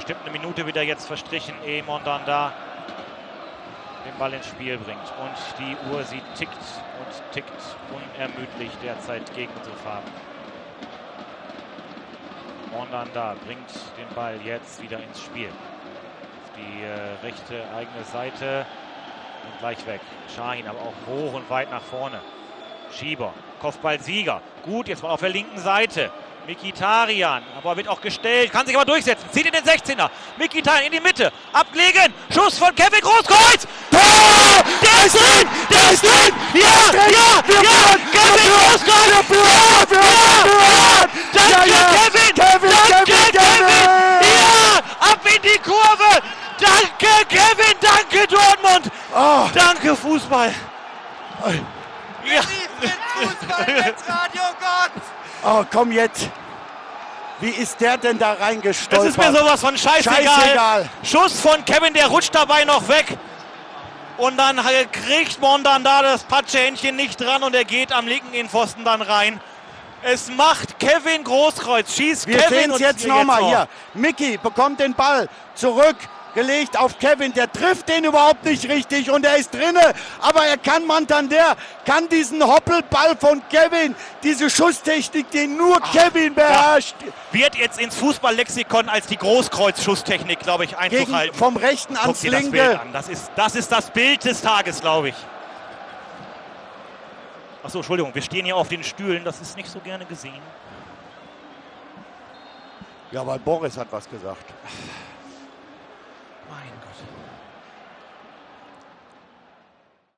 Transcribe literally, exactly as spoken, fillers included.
bestimmt eine Minute wieder jetzt verstrichen, ehe Mandanda den Ball ins Spiel bringt. Und die Uhr, sie tickt und tickt unermüdlich derzeit gegen unsere Farben. Mandanda bringt den Ball jetzt wieder ins Spiel. Auf die äh, rechte eigene Seite und gleich weg. Şahin aber auch hoch und weit nach vorne. Schieber, Kopfballsieger. Gut, jetzt mal auf der linken Seite. Mkhitaryan, aber wird auch gestellt, kann sich aber durchsetzen. Zieht in den sechzehner. Mkhitaryan in die Mitte. Ablegen. Schuss von Kevin Großkreuz. Tor! Der ist drin! Der ist drin! Ja! Ja! Ja! Kevin Großkreuz! Ja! Ja! Danke, Kevin! Danke, Kevin! Ja! Ab in die Kurve! Danke, Kevin! Danke, Dortmund! Danke, Fußball! Ja. Fußball mit Radio Gott! Oh, komm jetzt. Wie ist der denn da reingestolpert? Das ist mir sowas von scheißegal. Scheißegal. Schuss von Kevin, der rutscht dabei noch weg. Und dann kriegt Mandanda das Patschehändchen nicht dran und er geht am linken Innenpfosten dann rein. Es macht Kevin Großkreuz. Schießt Wir Kevin. sehen es jetzt nochmal hier. Mickey bekommt den Ball zurück. Gelegt auf Kevin, der trifft den überhaupt nicht richtig und er ist drinne, aber er kann Mantander, kann diesen Hoppelball von Kevin, diese Schusstechnik, die nur Ach, Kevin beherrscht. Ja. Wird jetzt ins Fußballlexikon als die Großkreuz-Schusstechnik, glaube ich, einzuhalten. Vom rechten ans Guck dir linke. Das, Bild an. Das, ist, das ist das Bild des Tages, glaube ich. Achso, Entschuldigung, wir stehen hier auf den Stühlen, das ist nicht so gerne gesehen. Ja, weil Boris hat was gesagt. Mein Gott.